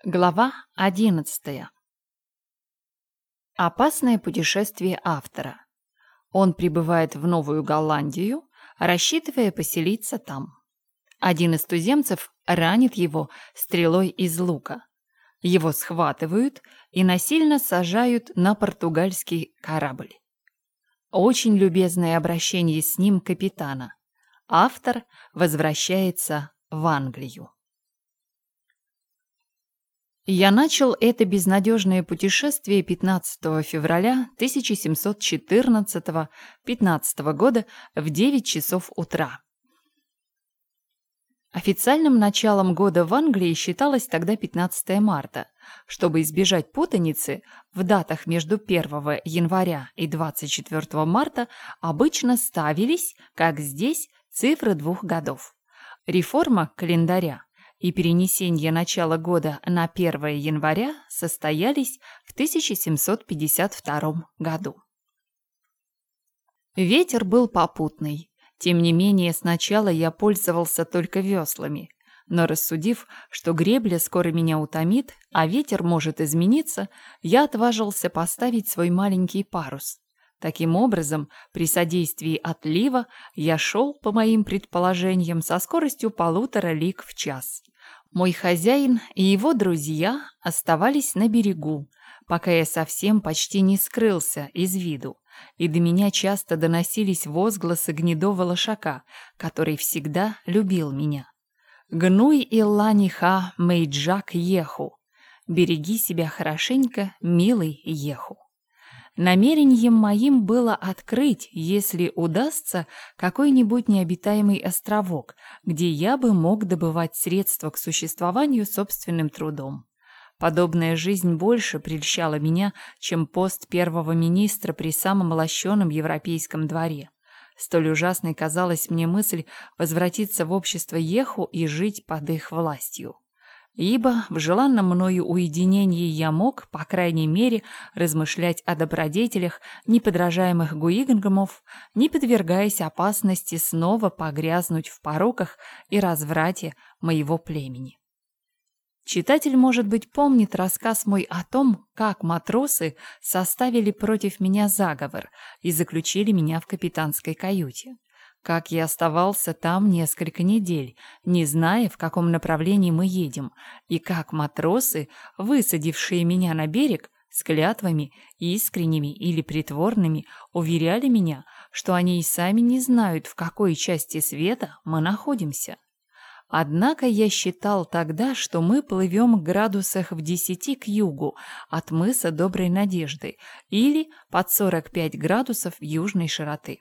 Глава 11. Опасное путешествие автора. Он прибывает в Новую Голландию, рассчитывая поселиться там. Один из туземцев ранит его стрелой из лука. Его схватывают и насильно сажают на португальский корабль. Очень любезное обращение с ним капитана. Автор возвращается в Англию. Я начал это безнадежное путешествие 15 февраля 1715 года в 9 часов утра. Официальным началом года в Англии считалось тогда 15 марта. Чтобы избежать путаницы, в датах между 1 января и 24 марта обычно ставились, как здесь, цифры двух годов. Реформа календаря и перенесение начала года на 1 января состоялись в 1752 году. Ветер был попутный. Тем не менее, сначала я пользовался только веслами, но рассудив, что гребля скоро меня утомит, а ветер может измениться, я отважился поставить свой маленький парус. Таким образом, при содействии отлива я шел, по моим предположениям, со скоростью 1,5 лиг в час. Мой хозяин и его друзья оставались на берегу, пока я совсем почти не скрылся из виду, и до меня часто доносились возгласы гнедого лошака, который всегда любил меня. «Гнуй и ланиха мейджак еху! Береги себя хорошенько, милый еху!» Намерением моим было открыть, если удастся, какой-нибудь необитаемый островок, где я бы мог добывать средства к существованию собственным трудом. Подобная жизнь больше прельщала меня, чем пост первого министра при самом лощеном европейском дворе. Столь ужасной казалась мне мысль возвратиться в общество Еху и жить под их властью. Ибо в желанном мною уединении я мог, по крайней мере, размышлять о добродетелях неподражаемых гуигнгамов, не подвергаясь опасности снова погрязнуть в пороках и разврате моего племени. Читатель, может быть, помнит рассказ мой о том, как матросы составили против меня заговор и заключили меня в капитанской каюте. Как я оставался там несколько недель, не зная, в каком направлении мы едем, и как матросы, высадившие меня на берег, с клятвами, искренними или притворными, уверяли меня, что они и сами не знают, в какой части света мы находимся. Однако я считал тогда, что мы плывем в градусах в 10 к югу от мыса Доброй Надежды или под 45 градусов южной широты.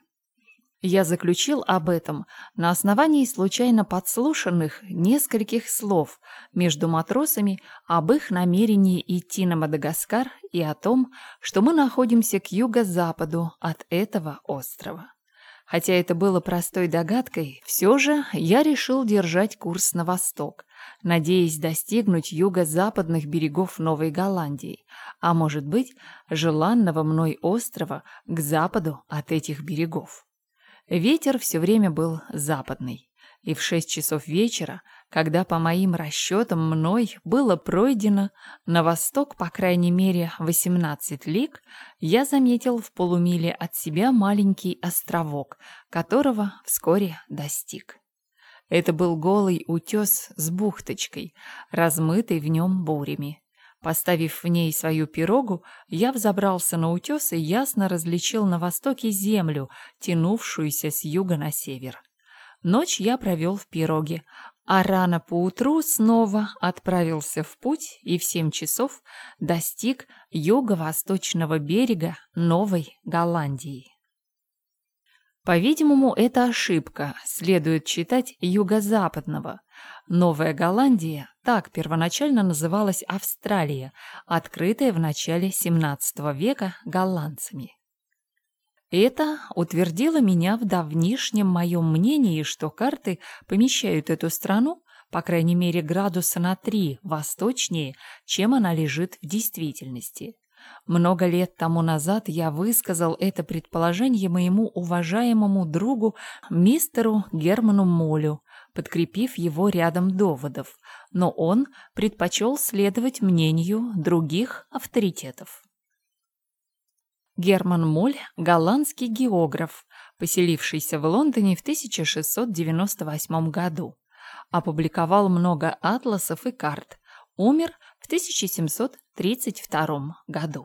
Я заключил об этом на основании случайно подслушанных нескольких слов между матросами об их намерении идти на Мадагаскар и о том, что мы находимся к юго-западу от этого острова. Хотя это было простой догадкой, все же я решил держать курс на восток, надеясь достигнуть юго-западных берегов Новой Голландии, а может быть, желанного мной острова к западу от этих берегов. Ветер все время был западный, и в 6 часов вечера, когда по моим расчетам мной было пройдено на восток по крайней мере 18 лиг, я заметил в полумиле от себя маленький островок, которого вскоре достиг. Это был голый утес с бухточкой, размытый в нем бурями. Поставив в ней свою пирогу, я взобрался на утес и ясно различил на востоке землю, тянувшуюся с юга на север. Ночь я провел в пироге, а рано поутру снова отправился в путь и в 7 часов достиг юго-восточного берега Новой Голландии. По-видимому, это ошибка, следует читать юго-западного. Новая Голландия, так первоначально называлась Австралия, открытая в начале XVII века голландцами. Это утвердило меня в давнишнем моем мнении, что карты помещают эту страну, по крайней мере, градуса на 3 восточнее, чем она лежит в действительности. Много лет тому назад я высказал это предположение моему уважаемому другу мистеру Герману Молю, подкрепив его рядом доводов, но он предпочел следовать мнению других авторитетов. Герман Моль – голландский географ, поселившийся в Лондоне в 1698 году. Опубликовал много атласов и карт. Умер в 1732 году.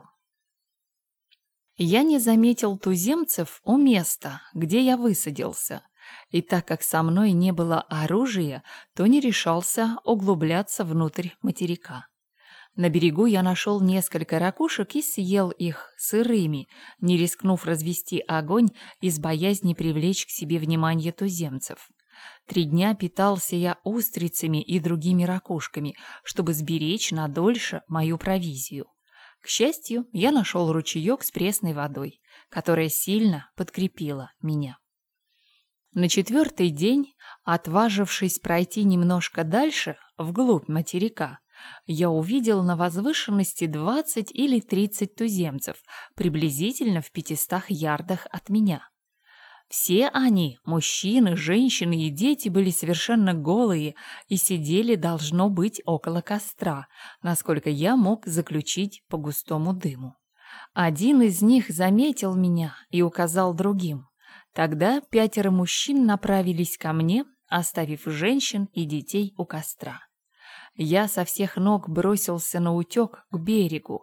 Я не заметил туземцев у места, где я высадился, и так как со мной не было оружия, то не решался углубляться внутрь материка. На берегу я нашел несколько ракушек и съел их сырыми, не рискнув развести огонь из боязни привлечь к себе внимание туземцев. 3 дня питался я устрицами и другими ракушками, чтобы сберечь надольше мою провизию. К счастью, я нашел ручеек с пресной водой, которая сильно подкрепила меня. На 4-й день, отважившись пройти немножко дальше, вглубь материка, я увидел на возвышенности 20 или 30 туземцев, приблизительно в 500 ярдах от меня. Все они, мужчины, женщины и дети, были совершенно голые и сидели, должно быть, около костра, насколько я мог заключить по густому дыму. Один из них заметил меня и указал другим. Тогда 5 мужчин направились ко мне, оставив женщин и детей у костра. Я со всех ног бросился наутек к берегу,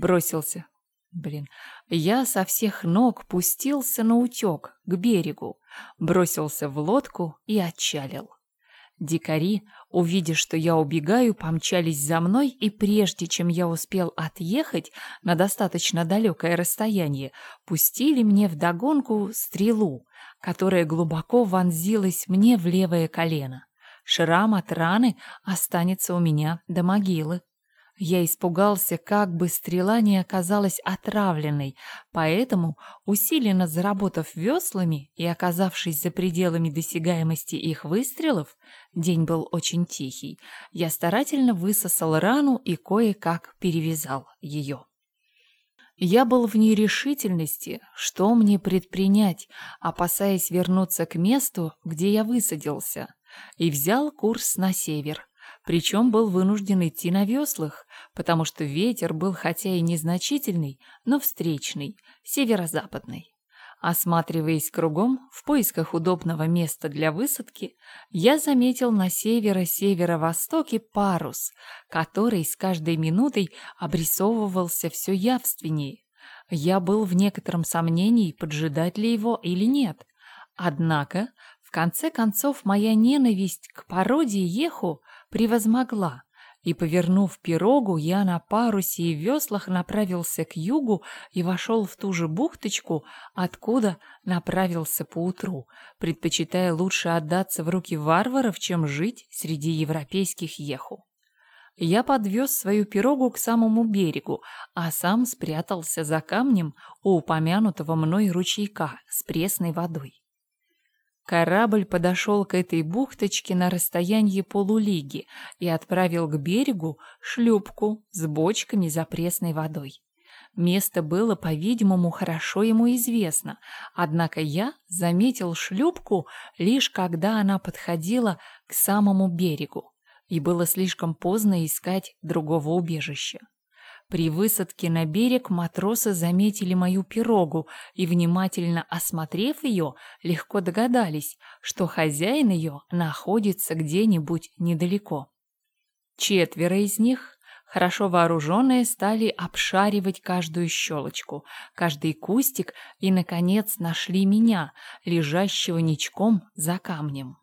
Я со всех ног пустился наутек к берегу, бросился в лодку и отчалил. Дикари, увидев, что я убегаю, помчались за мной, и прежде чем я успел отъехать на достаточно далекое расстояние, пустили мне вдогонку стрелу, которая глубоко вонзилась мне в левое колено. Шрам от раны останется у меня до могилы. Я испугался, как бы стрела не оказалась отравленной, поэтому, усиленно заработав веслами и оказавшись за пределами досягаемости их выстрелов, день был очень тихий, я старательно высосал рану и кое-как перевязал ее. Я был в нерешительности, что мне предпринять, опасаясь вернуться к месту, где я высадился, и взял курс на север. Причем был вынужден идти на веслах, потому что ветер был хотя и незначительный, но встречный, северо-западный. Осматриваясь кругом в поисках удобного места для высадки, я заметил на северо-северо-востоке парус, который с каждой минутой обрисовывался все явственнее. Я был в некотором сомнении, поджидать ли его или нет. Однако, в конце концов, моя ненависть к породе еху превозмогла, и, повернув пирогу, я на парусе и веслах направился к югу и вошел в ту же бухточку, откуда направился поутру, предпочитая лучше отдаться в руки варваров, чем жить среди европейских еху. Я подвез свою пирогу к самому берегу, а сам спрятался за камнем у упомянутого мной ручейка с пресной водой. Корабль подошел к этой бухточке на расстоянии полулиги и отправил к берегу шлюпку с бочками за пресной водой. Место было, по-видимому, хорошо ему известно, однако я заметил шлюпку лишь когда она подходила к самому берегу, и было слишком поздно искать другого убежища. При высадке на берег матросы заметили мою пирогу и, внимательно осмотрев ее, легко догадались, что хозяин ее находится где-нибудь недалеко. 4 из них, хорошо вооруженные, стали обшаривать каждую щелочку, каждый кустик и, наконец, нашли меня, лежащего ничком за камнем.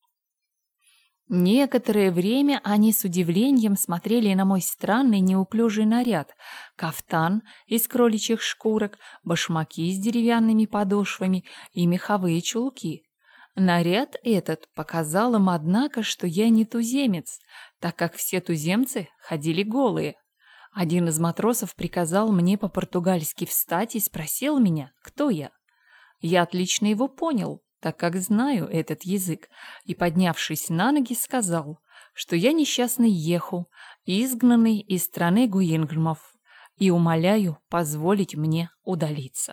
Некоторое время они с удивлением смотрели на мой странный неуклюжий наряд: кафтан из кроличьих шкурок, башмаки с деревянными подошвами и меховые чулки. Наряд этот показал им, однако, что я не туземец, так как все туземцы ходили голые. Один из матросов приказал мне по-португальски встать и спросил меня, кто я. Я отлично его понял, так как знаю этот язык, и, поднявшись на ноги, сказал, что я несчастный еху, изгнанный из страны гуингмов, и умоляю позволить мне удалиться.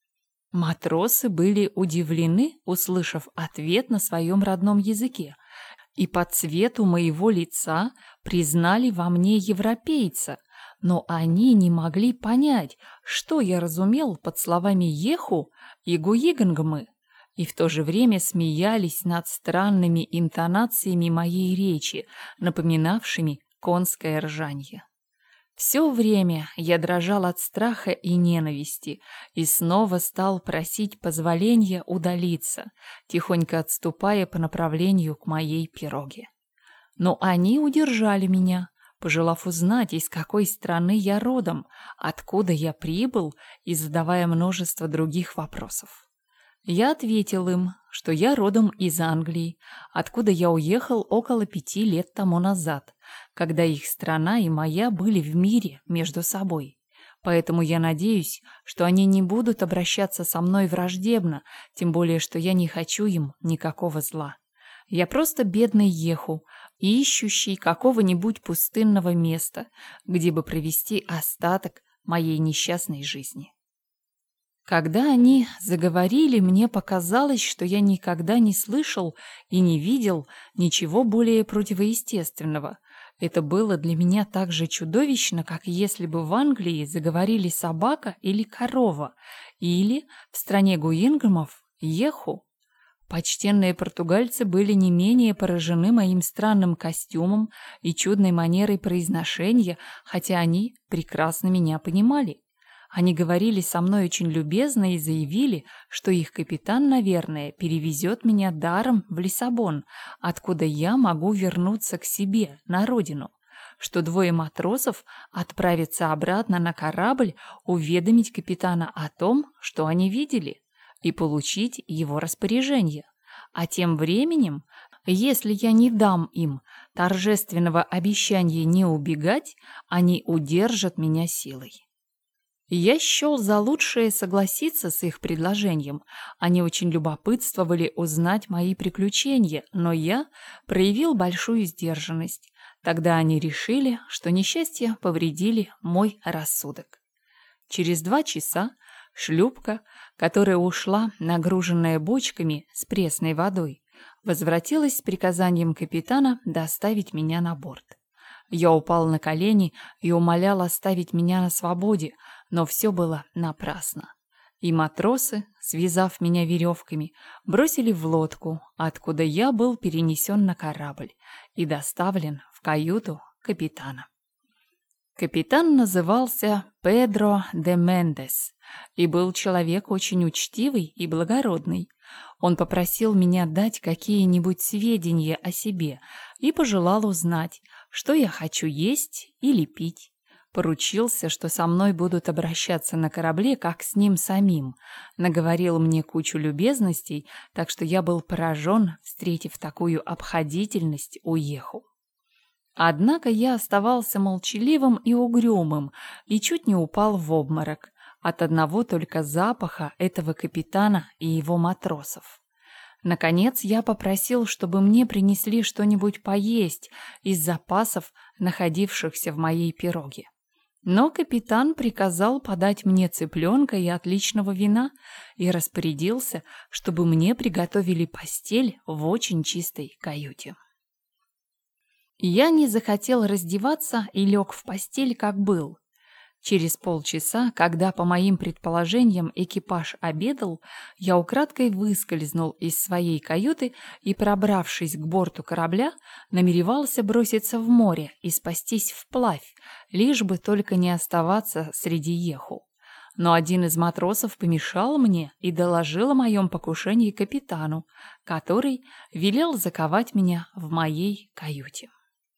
Матросы были удивлены, услышав ответ на своем родном языке, и по цвету моего лица признали во мне европейца, но они не могли понять, что я разумел под словами «еху» и «гуигангмы», и в то же время смеялись над странными интонациями моей речи, напоминавшими конское ржанье. Все время я дрожал от страха и ненависти и снова стал просить позволения удалиться, тихонько отступая по направлению к моей пироге. Но они удержали меня, пожелав узнать, из какой страны я родом, откуда я прибыл, и задавая множество других вопросов. Я ответил им, что я родом из Англии, откуда я уехал около 5 лет тому назад, когда их страна и моя были в мире между собой. Поэтому я надеюсь, что они не будут обращаться со мной враждебно, тем более, что я не хочу им никакого зла. Я просто бедный еху, ищущий какого-нибудь пустынного места, где бы провести остаток моей несчастной жизни. Когда они заговорили, мне показалось, что я никогда не слышал и не видел ничего более противоестественного. Это было для меня так же чудовищно, как если бы в Англии заговорили собака или корова, или в стране гуингамов еху. Почтенные португальцы были не менее поражены моим странным костюмом и чудной манерой произношения, хотя они прекрасно меня понимали. Они говорили со мной очень любезно и заявили, что их капитан, наверное, перевезет меня даром в Лиссабон, откуда я могу вернуться к себе, на родину, что 2 матросов отправятся обратно на корабль уведомить капитана о том, что они видели, и получить его распоряжение. А тем временем, если я не дам им торжественного обещания не убегать, они удержат меня силой. Я счел за лучшее согласиться с их предложением. Они очень любопытствовали узнать мои приключения, но я проявил большую сдержанность. Тогда они решили, что несчастья повредили мой рассудок. Через 2 часа шлюпка, которая ушла, нагруженная бочками с пресной водой, возвратилась с приказанием капитана доставить меня на борт. Я упал на колени и умолял оставить меня на свободе, но все было напрасно. И матросы, связав меня веревками, бросили в лодку, откуда я был перенесен на корабль и доставлен в каюту капитана. Капитан назывался Педро де Мендес и был человек очень учтивый и благородный. Он попросил меня дать какие-нибудь сведения о себе и пожелал узнать, что я хочу есть или пить. Поручился, что со мной будут обращаться на корабле, как с ним самим. Наговорил мне кучу любезностей, так что я был поражен, встретив такую обходительность у еху. Однако я оставался молчаливым и угрюмым и чуть не упал в обморок от одного только запаха этого капитана и его матросов. Наконец я попросил, чтобы мне принесли что-нибудь поесть из запасов, находившихся в моей пироге. Но капитан приказал подать мне цыпленка и отличного вина и распорядился, чтобы мне приготовили постель в очень чистой каюте. Я не захотел раздеваться и лег в постель, как был. Через полчаса, когда, по моим предположениям, экипаж обедал, я украдкой выскользнул из своей каюты и, пробравшись к борту корабля, намеревался броситься в море и спастись вплавь, лишь бы только не оставаться среди еху. Но один из матросов помешал мне и доложил о моем покушении капитану, который велел заковать меня в моей каюте.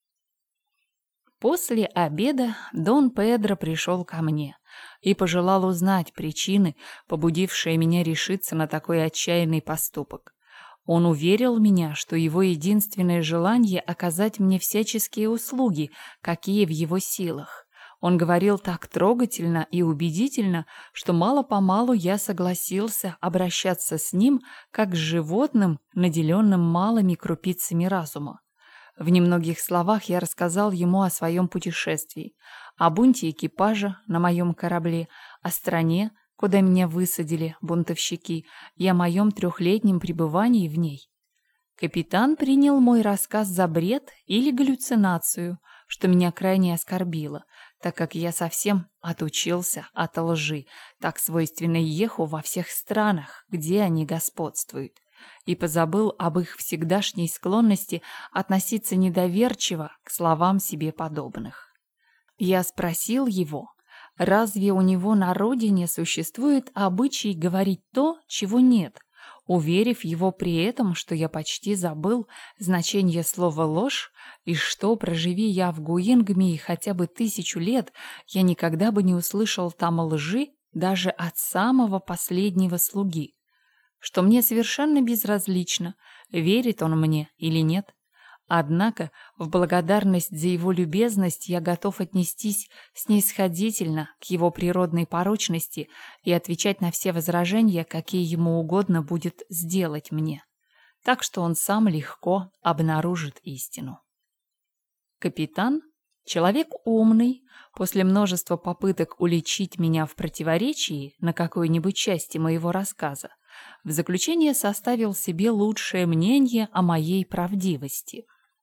После обеда Дон Педро пришел ко мне и пожелал узнать причины, побудившие меня решиться на такой отчаянный поступок. Он уверил меня, что его единственное желание оказать мне всяческие услуги, какие в его силах. Он говорил так трогательно и убедительно, что мало-помалу я согласился обращаться с ним как с животным, наделенным малыми крупицами разума. В немногих словах я рассказал ему о своем путешествии, о бунте экипажа на моем корабле, о стране, куда меня высадили бунтовщики, и о моем 3-летнем пребывании в ней. Капитан принял мой рассказ за бред или галлюцинацию, что меня крайне оскорбило, так как я совсем отучился от лжи, так свойственной Еху во всех странах, где они господствуют, и позабыл об их всегдашней склонности относиться недоверчиво к словам себе подобных. Я спросил его, разве у него на родине существует обычай говорить то, чего нет, уверив его при этом, что я почти забыл значение слова «ложь» и что, проживи я в Гуингме хотя бы 1000 лет, я никогда бы не услышал там лжи даже от самого последнего слуги, что мне совершенно безразлично, верит он мне или нет. Однако в благодарность за его любезность я готов отнестись снисходительно к его природной порочности и отвечать на все возражения, какие ему угодно будет сделать мне. Так что он сам легко обнаружит истину. Капитан, человек умный, после множества попыток уличить меня в противоречии на какой-нибудь части моего рассказа, в заключение составил себе лучшее мнение о моей правдивости.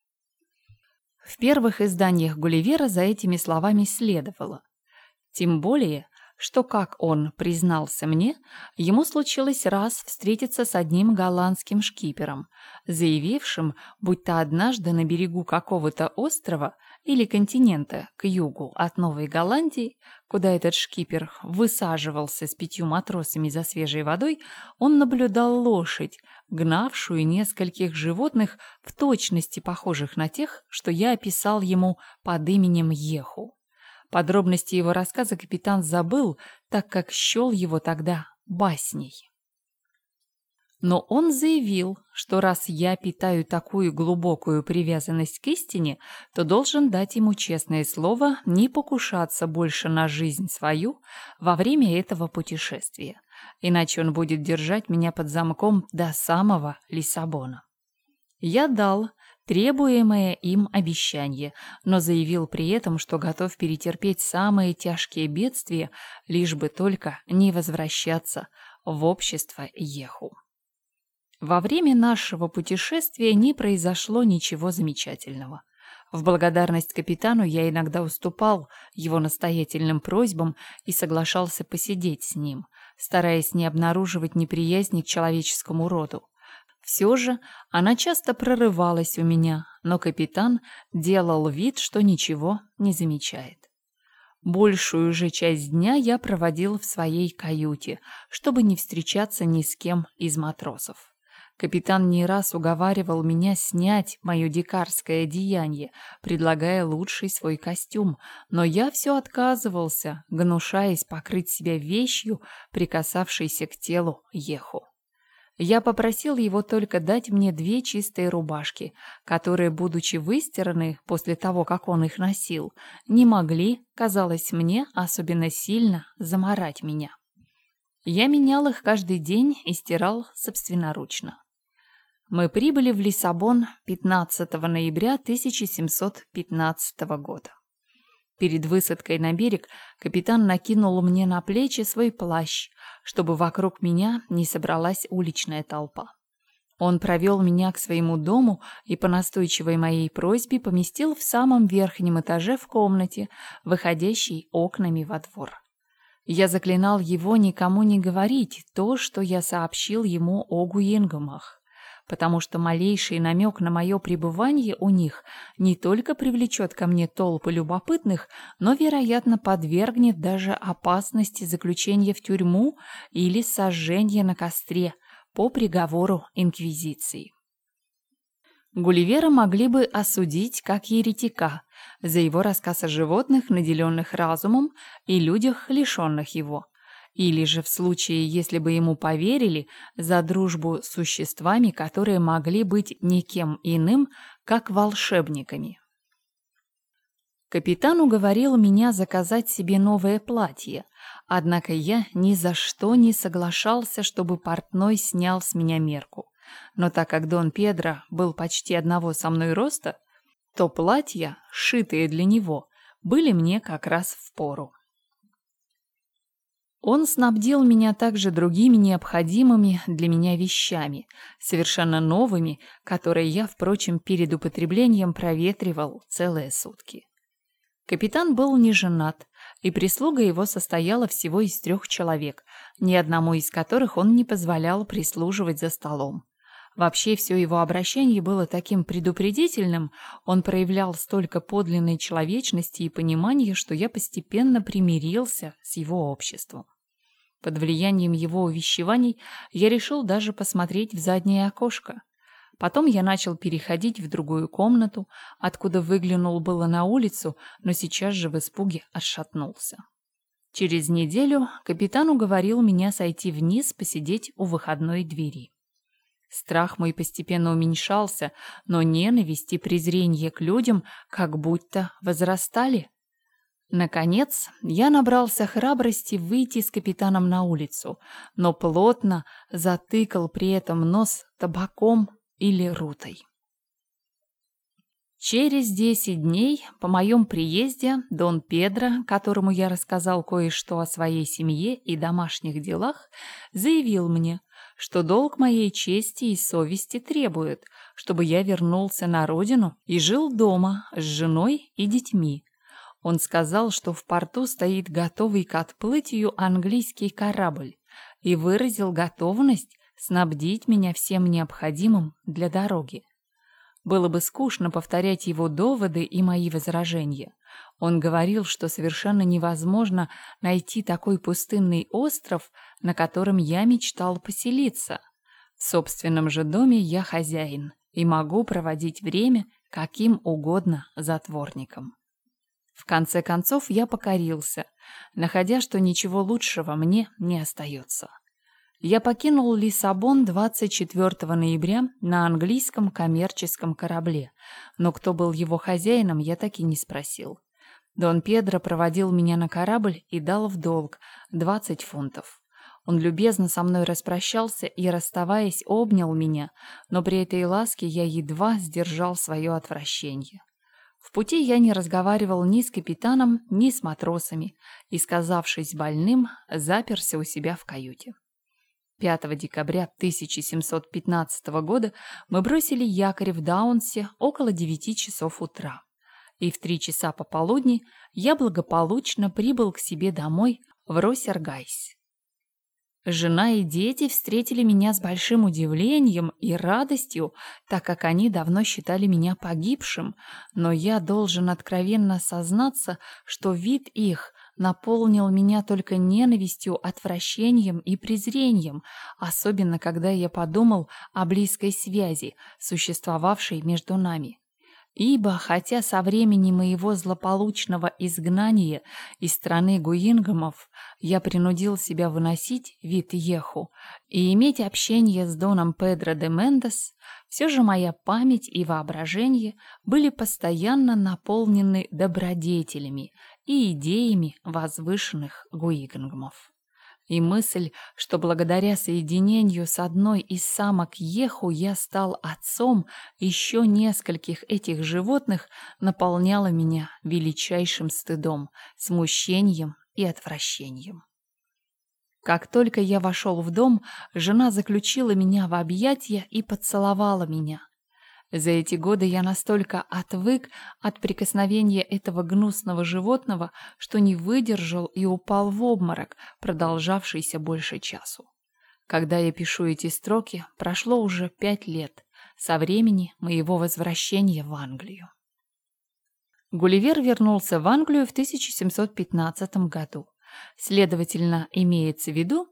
В первых изданиях Гулливера за этими словами следовало. Тем более, что, как он признался мне, ему случилось раз встретиться с одним голландским шкипером, заявившим, будто однажды на берегу какого-то острова или континента к югу от Новой Голландии, куда этот шкипер высаживался с 5 матросами за свежей водой, он наблюдал лошадь, гнавшую нескольких животных в точности похожих на тех, что я описал ему под именем Еху. Подробности его рассказа капитан забыл, так как счел его тогда басней. Но он заявил, что раз я питаю такую глубокую привязанность к истине, то должен дать ему честное слово не покушаться больше на жизнь свою во время этого путешествия, иначе он будет держать меня под замком до самого Лиссабона. Я дал требуемое им обещание, но заявил при этом, что готов перетерпеть самые тяжкие бедствия, лишь бы только не возвращаться в общество Еху. Во время нашего путешествия не произошло ничего замечательного. В благодарность капитану я иногда уступал его настоятельным просьбам и соглашался посидеть с ним, стараясь не обнаруживать неприязни к человеческому роду. Все же она часто прорывалась у меня, но капитан делал вид, что ничего не замечает. Большую же часть дня я проводил в своей каюте, чтобы не встречаться ни с кем из матросов. Капитан не раз уговаривал меня снять мое дикарское одеяние, предлагая лучший свой костюм, но я все отказывался, гнушаясь покрыть себя вещью, прикасавшейся к телу Еху. Я попросил его только дать мне 2 чистые рубашки, которые, будучи выстираны после того, как он их носил, не могли, казалось мне, особенно сильно замарать меня. Я менял их каждый день и стирал собственноручно. Мы прибыли в Лиссабон 15 ноября 1715 года. Перед высадкой на берег капитан накинул мне на плечи свой плащ, чтобы вокруг меня не собралась уличная толпа. Он провел меня к своему дому и по настойчивой моей просьбе поместил в самом верхнем этаже в комнате, выходящей окнами во двор. Я заклинал его никому не говорить то, что я сообщил ему о Гуингмах, потому что малейший намек на мое пребывание у них не только привлечет ко мне толпы любопытных, но, вероятно, подвергнет даже опасности заключения в тюрьму или сожжения на костре по приговору инквизиции. Гулливера могли бы осудить как еретика за его рассказ о животных, наделенных разумом, и людях, лишенных его. Или же в случае, если бы ему поверили, за дружбу с существами, которые могли быть никем иным, как волшебниками. Капитан уговорил меня заказать себе новое платье, однако я ни за что не соглашался, чтобы портной снял с меня мерку. Но так как Дон Педро был почти одного со мной роста, то платья, сшитые для него, были мне как раз впору. Он снабдил меня также другими необходимыми для меня вещами, совершенно новыми, которые я, впрочем, перед употреблением проветривал целые сутки. Капитан был не женат, и прислуга его состояла всего из 3 человек, ни одному из которых он не позволял прислуживать за столом. Вообще, все его обращение было таким предупредительным, он проявлял столько подлинной человечности и понимания, что я постепенно примирился с его обществом. Под влиянием его увещеваний я решил даже посмотреть в заднее окошко. Потом я начал переходить в другую комнату, откуда выглянул было на улицу, но сейчас же в испуге отшатнулся. Через неделю капитан уговорил меня сойти вниз посидеть у выходной двери. Страх мой постепенно уменьшался, но ненависть и презрение к людям как будто возрастали. Наконец, я набрался храбрости выйти с капитаном на улицу, но плотно затыкал при этом нос табаком или рутой. Через 10 дней по моем приезде Дон Педро, которому я рассказал кое-что о своей семье и домашних делах, заявил мне, что долг моей чести и совести требует, чтобы я вернулся на родину и жил дома с женой и детьми. Он сказал, что в порту стоит готовый к отплытию английский корабль, и выразил готовность снабдить меня всем необходимым для дороги. Было бы скучно повторять его доводы и мои возражения. Он говорил, что совершенно невозможно найти такой пустынный остров, на котором я мечтал поселиться. В собственном же доме я хозяин и могу проводить время каким угодно затворником. В конце концов я покорился, находя, что ничего лучшего мне не остается. Я покинул Лиссабон 24 ноября на английском коммерческом корабле, но кто был его хозяином, я так и не спросил. Дон Педро проводил меня на корабль и дал в долг 20 фунтов. Он любезно со мной распрощался и, расставаясь, обнял меня, но при этой ласке я едва сдержал свое отвращение. В пути я не разговаривал ни с капитаном, ни с матросами и, сказавшись больным, заперся у себя в каюте. 5 декабря 1715 года мы бросили якорь в Даунсе около 9 часов утра, и в 3 часа пополудни я благополучно прибыл к себе домой в Росергайс. Жена и дети встретили меня с большим удивлением и радостью, так как они давно считали меня погибшим, но я должен откровенно сознаться, что вид их наполнил меня только ненавистью, отвращением и презрением, особенно когда я подумал о близкой связи, существовавшей между нами. Ибо, хотя со времени моего злополучного изгнания из страны Гуингамов я принудил себя выносить вид Еху и иметь общение с Доном Педро де Мендес, все же моя память и воображение были постоянно наполнены добродетелями и идеями возвышенных Гуингамов. И мысль, что благодаря соединению с одной из самок Еху я стал отцом еще нескольких этих животных, наполняла меня величайшим стыдом, смущением и отвращением. Как только я вошел в дом, жена заключила меня в объятия и поцеловала меня. За эти годы я настолько отвык от прикосновения этого гнусного животного, что не выдержал и упал в обморок, продолжавшийся больше часу. Когда я пишу эти строки, прошло уже 5 лет со времени моего возвращения в Англию. Гулливер вернулся в Англию в 1715 году. Следовательно, имеется в виду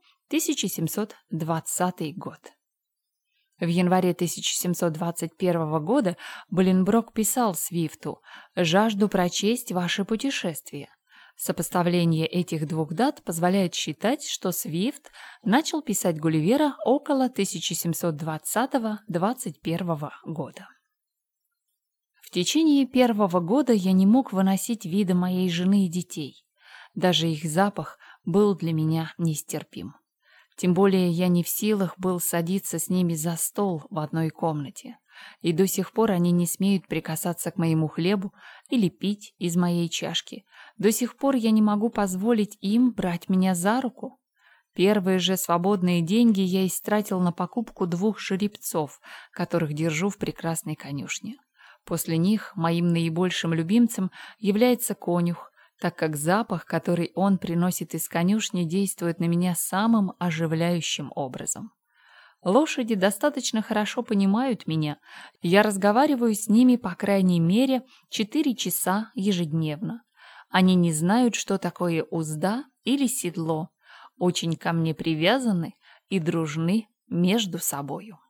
1720 год. В январе 1721 года Боленброк писал Свифту: «Жажду прочесть ваше путешествие». Сопоставление этих двух дат позволяет считать, что Свифт начал писать Гулливера около 1720-21 года. В течение первого года я не мог выносить вида моей жены и детей. Даже их запах был для меня нестерпим. Тем более я не в силах был садиться с ними за стол в одной комнате, и до сих пор они не смеют прикасаться к моему хлебу или пить из моей чашки. До сих пор я не могу позволить им брать меня за руку. Первые же свободные деньги я истратил на покупку 2 жеребцов, которых держу в прекрасной конюшне. После них моим наибольшим любимцем является конюх, так как запах, который он приносит из конюшни, действует на меня самым оживляющим образом. Лошади достаточно хорошо понимают меня. Я разговариваю с ними по крайней мере 4 часа ежедневно. Они не знают, что такое узда или седло, очень ко мне привязаны и дружны между собою.